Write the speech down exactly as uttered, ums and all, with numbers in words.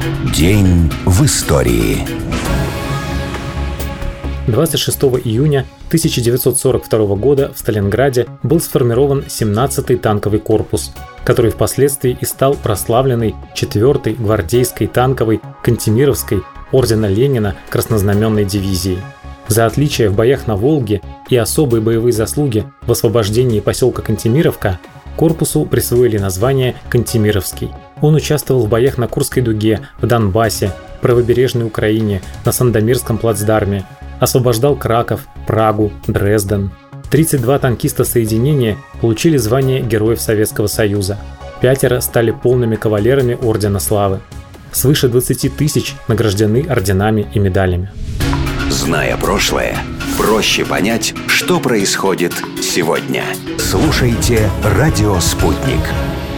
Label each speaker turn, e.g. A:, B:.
A: День в истории.
B: двадцать шестого июня тысяча девятьсот сорок второго года в Сталинграде был сформирован семнадцатый танковый корпус, который впоследствии и стал прославленной четвёртой гвардейской танковой Кантемировской ордена Ленина краснознаменной дивизией. За отличия в боях на Волге и особые боевые заслуги в освобождении поселка Кантемировка корпусу присвоили название «Кантемировский». Он участвовал в боях на Курской дуге, в Донбассе, правобережной Украине, на Сандомирском плацдарме, освобождал Краков, Прагу, Дрезден. тридцать два танкиста соединения получили звание Героев Советского Союза. Пятеро стали полными кавалерами Ордена Славы. Свыше двадцати тысяч награждены орденами и медалями.
A: Зная прошлое, проще понять, что происходит сегодня. Слушайте «Радио Спутник».